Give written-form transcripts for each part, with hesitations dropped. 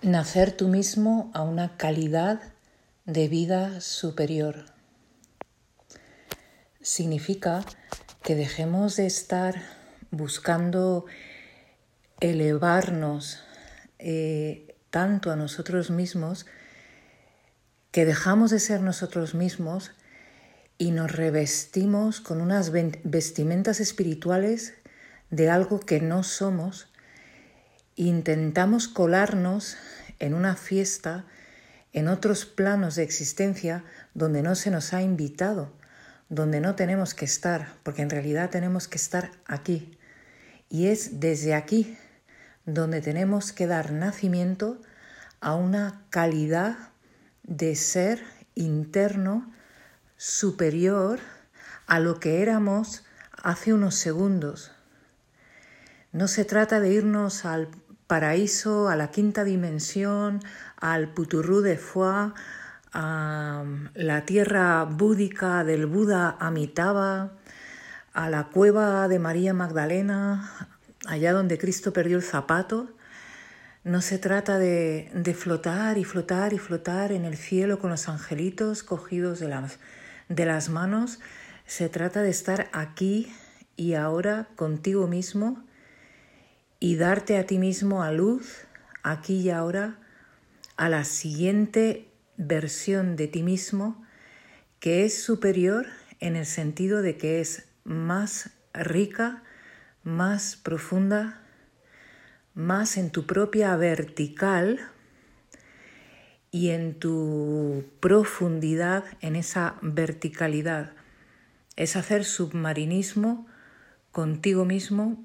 Nacer tú mismo a una calidad de vida superior. Significa que dejemos de estar buscando elevarnos tanto a nosotros mismos, que dejamos de ser nosotros mismos y nos revestimos con unas vestimentas espirituales de algo que no somos. Intentamos colarnos en una fiesta, en otros planos de existencia donde no se nos ha invitado, donde no tenemos que estar, porque en realidad tenemos que estar aquí. Y es desde aquí donde tenemos que dar nacimiento a una calidad de ser interno superior a lo que éramos hace unos segundos. No se trata de irnos al paraíso, a la quinta dimensión, al puturú de Foix, a la tierra búdica del Buda Amitabha, a la cueva de María Magdalena, allá donde Cristo perdió el zapato. No se trata de flotar y flotar y flotar en el cielo con los angelitos cogidos de las manos. Se trata de estar aquí y ahora contigo mismo y darte a ti mismo a luz, aquí y ahora, a la siguiente versión de ti mismo, que es superior en el sentido de que es más rica, más profunda, más en tu propia vertical y en tu profundidad, en esa verticalidad. Es hacer submarinismo contigo mismo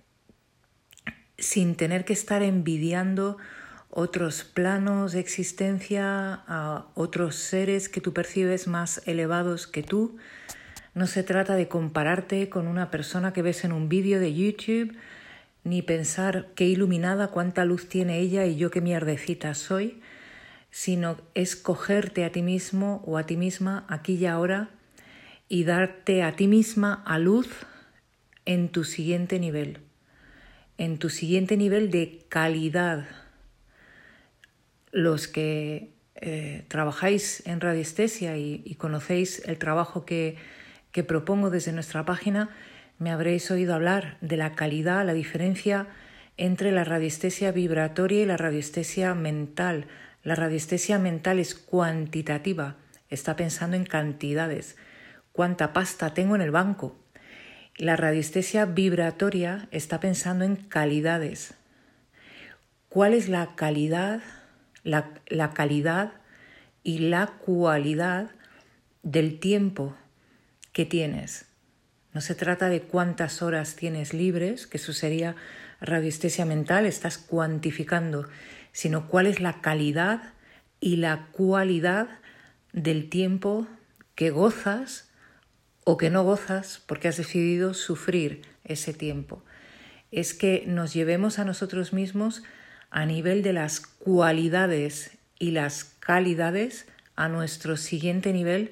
sin tener que estar envidiando otros planos de existencia, a otros seres que tú percibes más elevados que tú. No se trata de compararte con una persona que ves en un vídeo de YouTube, ni pensar qué iluminada, cuánta luz tiene ella y yo qué mierdecita soy, sino es cogerte a ti mismo o a ti misma aquí y ahora y darte a ti misma a luz en tu siguiente nivel. En tu siguiente nivel de calidad. Los que trabajáis en radiestesia y conocéis el trabajo que propongo desde nuestra página, me habréis oído hablar de la calidad, la diferencia entre la radiestesia vibratoria y la radiestesia mental. La radiestesia mental es cuantitativa, está pensando en cantidades. ¿Cuánta pasta tengo en el banco? La radiestesia vibratoria está pensando en calidades. ¿Cuál es la calidad, la calidad y la cualidad del tiempo que tienes? No se trata de cuántas horas tienes libres, que eso sería radiestesia mental, estás cuantificando, sino cuál es la calidad y la cualidad del tiempo que gozas o que no gozas porque has decidido sufrir ese tiempo. Es que nos llevemos a nosotros mismos a nivel de las cualidades y las calidades a nuestro siguiente nivel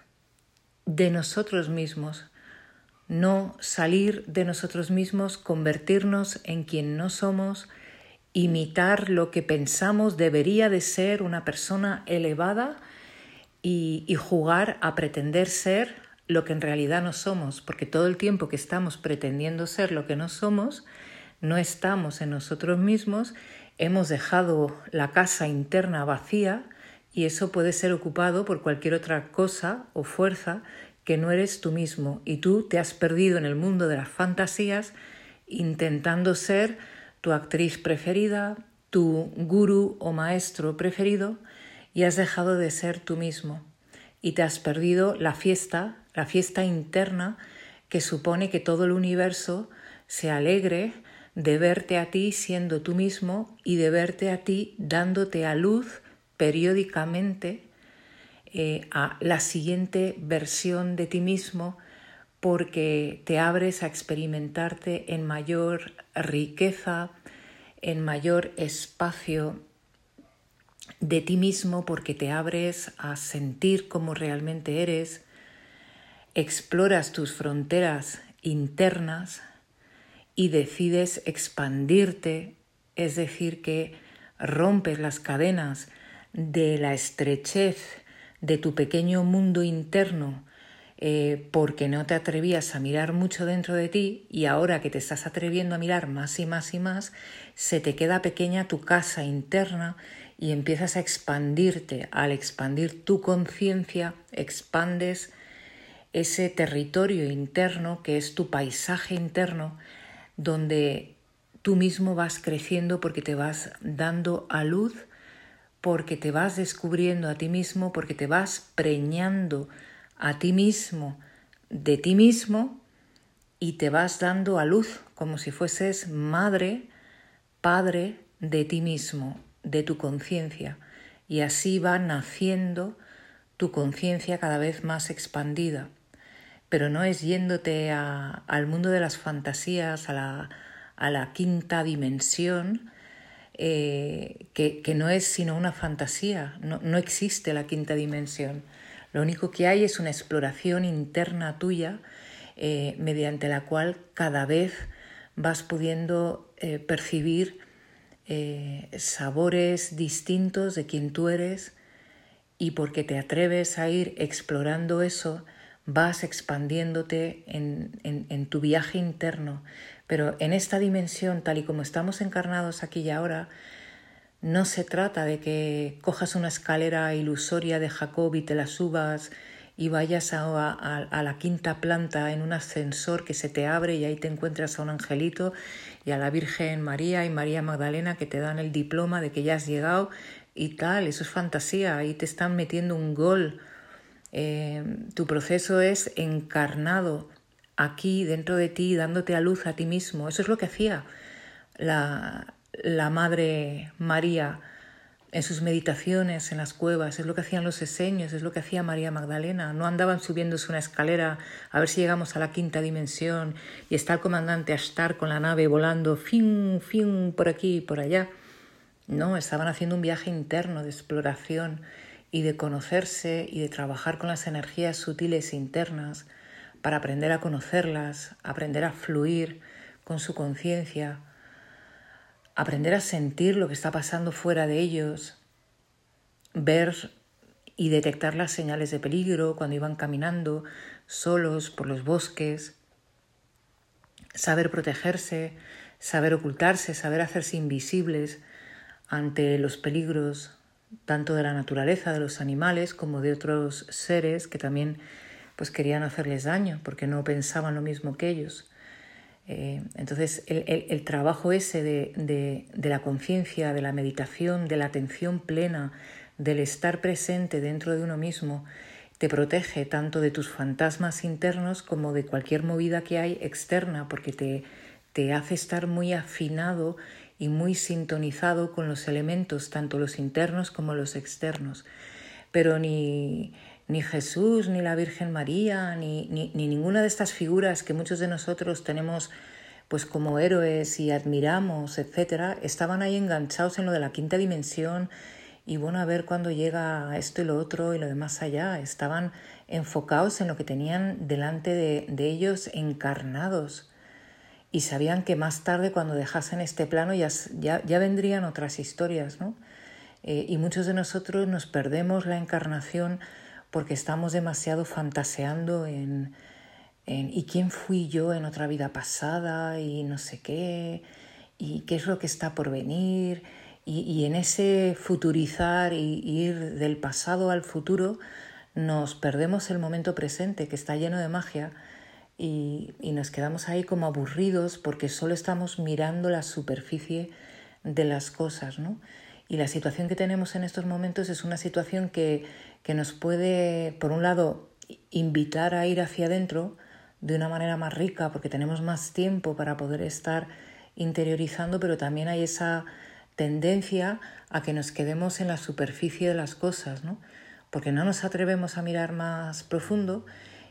de nosotros mismos. No salir de nosotros mismos, convertirnos en quien no somos, imitar lo que pensamos debería de ser una persona elevada y jugar a pretender ser lo que en realidad no somos, porque todo el tiempo que estamos pretendiendo ser lo que no somos, no estamos en nosotros mismos, hemos dejado la casa interna vacía y eso puede ser ocupado por cualquier otra cosa o fuerza que no eres tú mismo, y tú te has perdido en el mundo de las fantasías intentando ser tu actriz preferida, tu gurú o maestro preferido, y has dejado de ser tú mismo y te has perdido la fiesta interna que supone que todo el universo se alegre de verte a ti siendo tú mismo y de verte a ti dándote a luz periódicamente a la siguiente versión de ti mismo, porque te abres a experimentarte en mayor riqueza, en mayor espacio de ti mismo, porque te abres a sentir cómo realmente eres, exploras tus fronteras internas y decides expandirte, es decir, que rompes las cadenas de la estrechez de tu pequeño mundo interno porque no te atrevías a mirar mucho dentro de ti, y ahora que te estás atreviendo a mirar más y más y más, se te queda pequeña tu casa interna y empiezas a expandirte. Al expandir tu conciencia, expandes ese territorio interno que es tu paisaje interno, donde tú mismo vas creciendo porque te vas dando a luz, porque te vas descubriendo a ti mismo, porque te vas preñando a ti mismo de ti mismo y te vas dando a luz como si fueses madre, padre de ti mismo, de tu conciencia. Y así va naciendo tu conciencia cada vez más expandida. Pero no es yéndote al mundo de las fantasías, a la quinta dimensión, que no es sino una fantasía, no existe la quinta dimensión. Lo único que hay es una exploración interna tuya mediante la cual cada vez vas pudiendo percibir sabores distintos de quien tú eres, y porque te atreves a ir explorando eso, vas expandiéndote en tu viaje interno. Pero en esta dimensión, tal y como estamos encarnados aquí y ahora, no se trata de que cojas una escalera ilusoria de Jacob y te la subas y vayas a la quinta planta en un ascensor que se te abre y ahí te encuentras a un angelito y a la Virgen María y María Magdalena que te dan el diploma de que ya has llegado y tal. Eso es fantasía, ahí te están metiendo un gol. Tu proceso es encarnado aquí dentro de ti, dándote a luz a ti mismo. Eso es lo que hacía la Madre María en sus meditaciones en las cuevas, es lo que hacían los eseños, es lo que hacía María Magdalena. No andaban subiéndose una escalera a ver si llegamos a la quinta dimensión y está el comandante Ashtar con la nave volando fin, fin, por aquí y por allá. No, estaban haciendo un viaje interno de exploración y de conocerse y de trabajar con las energías sutiles internas para aprender a conocerlas, aprender a fluir con su conciencia, aprender a sentir lo que está pasando fuera de ellos, ver y detectar las señales de peligro cuando iban caminando solos por los bosques, saber protegerse, saber ocultarse, saber hacerse invisibles ante los peligros tanto de la naturaleza, de los animales, como de otros seres que también pues querían hacerles daño porque no pensaban lo mismo que ellos. Entonces el trabajo ese de la conciencia, de la meditación, de la atención plena, del estar presente dentro de uno mismo, te protege tanto de tus fantasmas internos como de cualquier movida que hay externa, porque te hace estar muy afinado y muy sintonizado con los elementos, tanto los internos como los externos. Pero ni Jesús, ni la Virgen María, ni ninguna de estas figuras que muchos de nosotros tenemos pues como héroes y admiramos, etcétera, estaban ahí enganchados en lo de la quinta dimensión y bueno, a ver cuándo llega esto y lo otro y lo de más allá. Estaban enfocados en lo que tenían delante de ellos encarnados y sabían que más tarde, cuando dejasen este plano, ya vendrían otras historias, ¿no? Y muchos de nosotros nos perdemos la encarnación porque estamos demasiado fantaseando en ¿y quién fui yo en otra vida pasada? Y no sé qué, y qué es lo que está por venir. Y en ese futurizar y ir del pasado al futuro nos perdemos el momento presente, que está lleno de magia, y nos quedamos ahí como aburridos porque solo estamos mirando la superficie de las cosas, ¿no? Y la situación que tenemos en estos momentos es una situación que nos puede, por un lado, invitar a ir hacia adentro de una manera más rica porque tenemos más tiempo para poder estar interiorizando, pero también hay esa tendencia a que nos quedemos en la superficie de las cosas, ¿no? Porque no nos atrevemos a mirar más profundo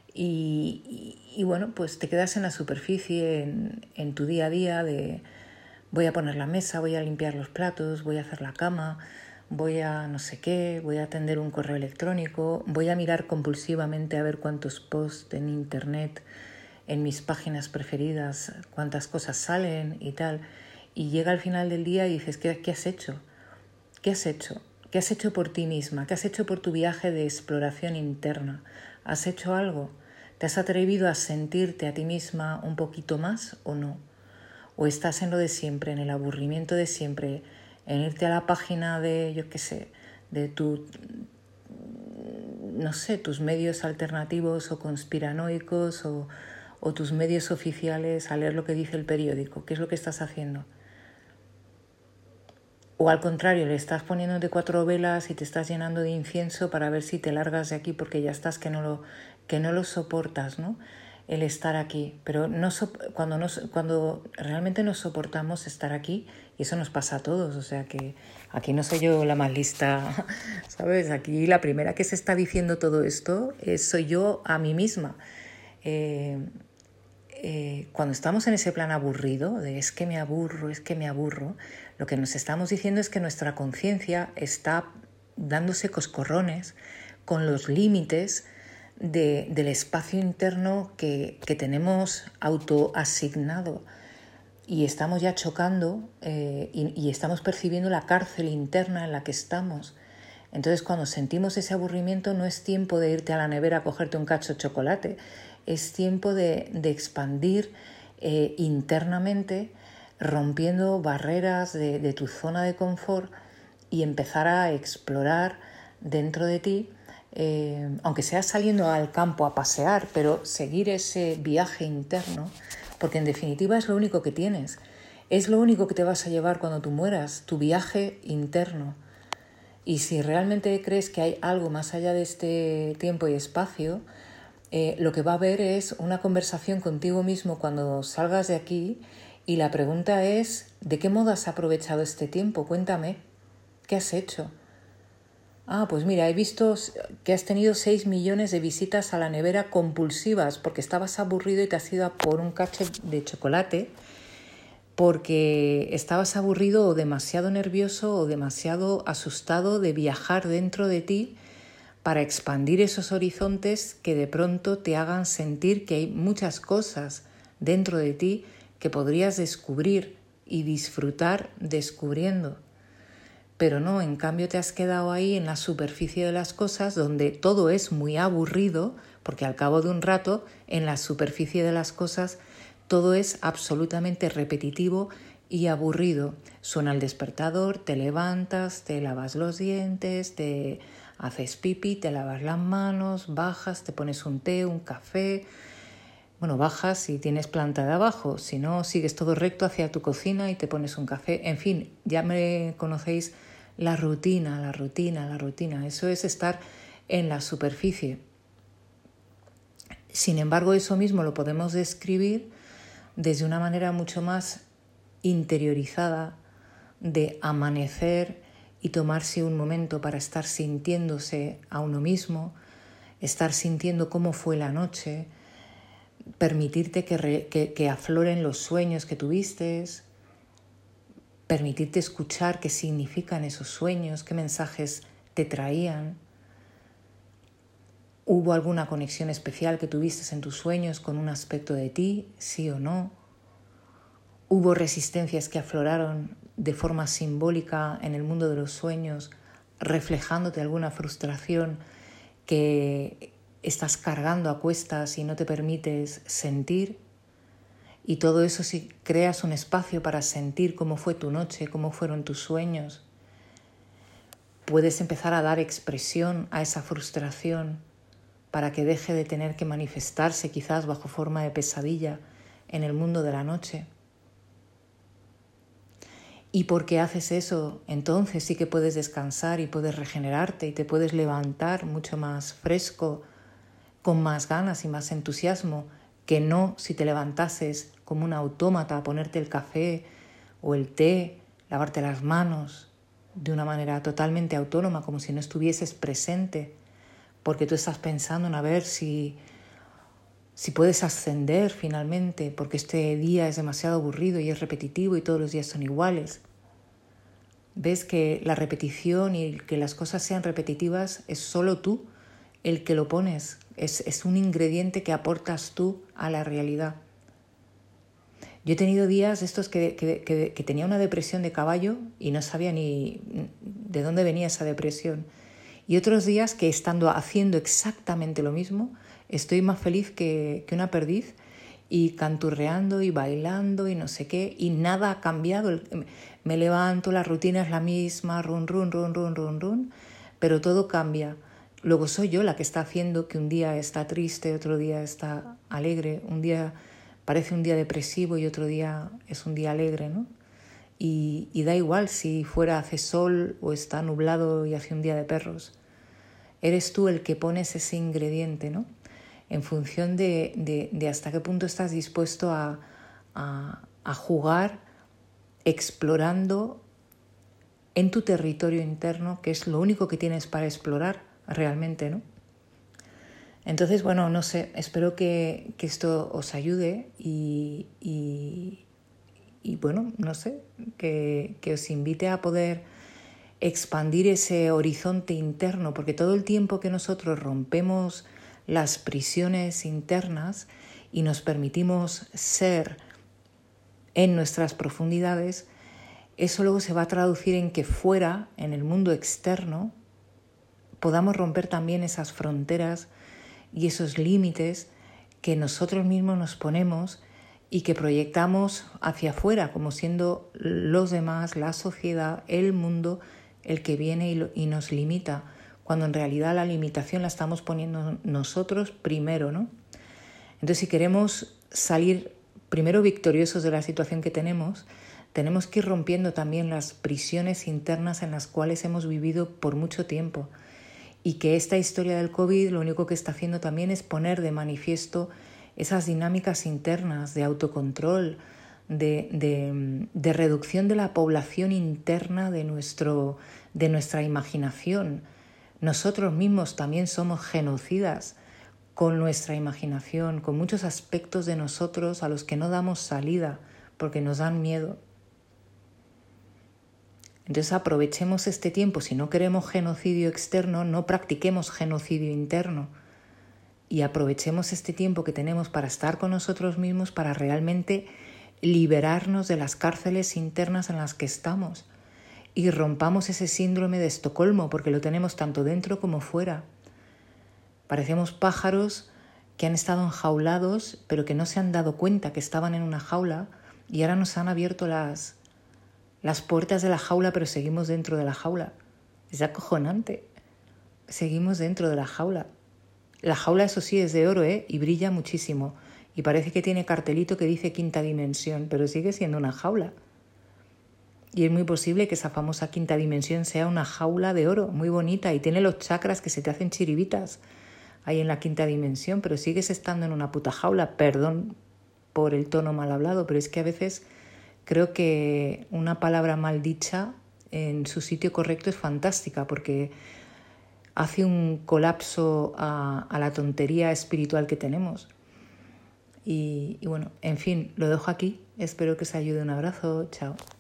y bueno, pues te quedas en la superficie, en tu día a día de voy a poner la mesa, voy a limpiar los platos, voy a hacer la cama, voy a no sé qué, voy a atender un correo electrónico, voy a mirar compulsivamente a ver cuántos posts en internet, en mis páginas preferidas, cuántas cosas salen y tal. Y llega al final del día y dices, ¿qué has hecho? ¿Qué has hecho? ¿Qué has hecho por ti misma? ¿Qué has hecho por tu viaje de exploración interna? ¿Has hecho algo? ¿Te has atrevido a sentirte a ti misma un poquito más o no? ¿O estás en lo de siempre, en el aburrimiento de siempre, en irte a la página de, yo qué sé, de tu, no sé, tus medios alternativos o conspiranoicos o tus medios oficiales a leer lo que dice el periódico? ¿Qué es lo que estás haciendo? O al contrario, le estás poniendo de 4 velas y te estás llenando de incienso para ver si te largas de aquí porque ya estás que no lo soportas, ¿no? El estar aquí. Pero cuando realmente no soportamos estar aquí, y eso nos pasa a todos, o sea que aquí no soy yo la más lista, ¿sabes? Aquí la primera que se está diciendo todo esto soy yo a mí misma. Cuando estamos en ese plan aburrido, de es que me aburro, lo que nos estamos diciendo es que nuestra conciencia está dándose coscorrones con los límites del espacio interno que tenemos autoasignado y estamos ya chocando y estamos percibiendo la cárcel interna en la que estamos. Entonces, cuando sentimos ese aburrimiento, no es tiempo de irte a la nevera a cogerte un cacho de chocolate, es tiempo de expandir internamente, rompiendo barreras de tu zona de confort y empezar a explorar dentro de ti, aunque sea saliendo al campo a pasear, pero seguir ese viaje interno, porque en definitiva es lo único que tienes, es lo único que te vas a llevar cuando tú mueras, tu viaje interno. Y si realmente crees que hay algo más allá de este tiempo y espacio, lo que va a haber es una conversación contigo mismo cuando salgas de aquí y la pregunta es, ¿de qué modo has aprovechado este tiempo? Cuéntame, ¿qué has hecho? Ah, pues mira, he visto que has tenido 6 millones de visitas a la nevera compulsivas porque estabas aburrido y te has ido a por un cacho de chocolate porque estabas aburrido o demasiado nervioso o demasiado asustado de viajar dentro de ti para expandir esos horizontes que de pronto te hagan sentir que hay muchas cosas dentro de ti que podrías descubrir y disfrutar descubriendo. Pero no, en cambio te has quedado ahí en la superficie de las cosas donde todo es muy aburrido, porque al cabo de un rato en la superficie de las cosas todo es absolutamente repetitivo y aburrido. Suena el despertador, te levantas, te lavas los dientes, te haces pipí, te lavas las manos, bajas, te pones un té, un café. Bueno, bajas si tienes planta de abajo, si no, sigues todo recto hacia tu cocina y te pones un café. En fin, ya me conocéis la rutina. Eso es estar en la superficie. Sin embargo, eso mismo lo podemos describir desde una manera mucho más interiorizada de amanecer y tomarse un momento para estar sintiéndose a uno mismo, estar sintiendo cómo fue la noche, permitirte que afloren los sueños que tuviste, permitirte escuchar qué significan esos sueños, qué mensajes te traían. ¿Hubo alguna conexión especial que tuviste en tus sueños con un aspecto de ti, sí o no? ¿Hubo resistencias que afloraron de forma simbólica en el mundo de los sueños, reflejándote alguna frustración que estás cargando a cuestas y no te permites sentir? Y todo eso, si creas un espacio para sentir cómo fue tu noche, cómo fueron tus sueños, puedes empezar a dar expresión a esa frustración para que deje de tener que manifestarse quizás bajo forma de pesadilla en el mundo de la noche. Y porque haces eso, entonces sí que puedes descansar y puedes regenerarte y te puedes levantar mucho más fresco, con más ganas y más entusiasmo, que no si te levantases como un autómata a ponerte el café o el té, lavarte las manos de una manera totalmente autónoma, como si no estuvieses presente, porque tú estás pensando en a ver si puedes ascender finalmente, porque este día es demasiado aburrido y es repetitivo y todos los días son iguales. Ves que la repetición y que las cosas sean repetitivas es solo tú el que lo pones, es un ingrediente que aportas tú a la realidad. Yo he tenido días estos que tenía una depresión de caballo y no sabía de dónde venía esa depresión. Y otros días que estando haciendo exactamente lo mismo, estoy más feliz que una perdiz y canturreando y bailando y no sé qué, y nada ha cambiado. Me levanto, la rutina es la misma, run, run, run, run, run, run, pero todo cambia. Luego soy yo la que está haciendo que un día está triste, otro día está alegre, un día parece un día depresivo y otro día es un día alegre, ¿no? Y da igual si fuera hace sol o está nublado y hace un día de perros. Eres tú el que pones ese ingrediente, ¿no? En función de hasta qué punto estás dispuesto a jugar explorando en tu territorio interno, que es lo único que tienes para explorar realmente, ¿no? Entonces, bueno, no sé, espero que esto os ayude y bueno, no sé, que os invite a poder expandir ese horizonte interno, porque todo el tiempo que nosotros rompemos las prisiones internas y nos permitimos ser en nuestras profundidades, eso luego se va a traducir en que fuera, en el mundo externo, podamos romper también esas fronteras y esos límites que nosotros mismos nos ponemos y que proyectamos hacia afuera, como siendo los demás, la sociedad, el mundo, el que viene y nos limita, cuando en realidad la limitación la estamos poniendo nosotros primero, ¿no? Entonces, si queremos salir primero victoriosos de la situación que tenemos que ir rompiendo también las prisiones internas en las cuales hemos vivido por mucho tiempo, y que esta historia del COVID lo único que está haciendo también es poner de manifiesto esas dinámicas internas de autocontrol, de reducción de la población interna de nuestra imaginación. Nosotros mismos también somos genocidas con nuestra imaginación, con muchos aspectos de nosotros a los que no damos salida porque nos dan miedo. Entonces aprovechemos este tiempo. Si no queremos genocidio externo, no practiquemos genocidio interno. Y aprovechemos este tiempo que tenemos para estar con nosotros mismos, para realmente liberarnos de las cárceles internas en las que estamos. Y rompamos ese síndrome de Estocolmo, porque lo tenemos tanto dentro como fuera. Parecemos pájaros que han estado enjaulados, pero que no se han dado cuenta que estaban en una jaula y ahora nos han abierto las puertas de la jaula, pero seguimos dentro de la jaula. Es acojonante. Seguimos dentro de la jaula. La jaula, eso sí, es de oro, y brilla muchísimo. Y parece que tiene cartelito que dice 5ª dimensión, pero sigue siendo una jaula. Y es muy posible que esa famosa 5ª dimensión sea una jaula de oro, muy bonita, y tiene los chakras que se te hacen chiribitas ahí en la 5ª dimensión, pero sigues estando en una puta jaula. Perdón por el tono mal hablado, pero es que a veces creo que una palabra mal dicha en su sitio correcto es fantástica, porque hace un colapso a la tontería espiritual que tenemos. Y bueno, en fin, lo dejo aquí. Espero que os ayude. Un abrazo. Chao.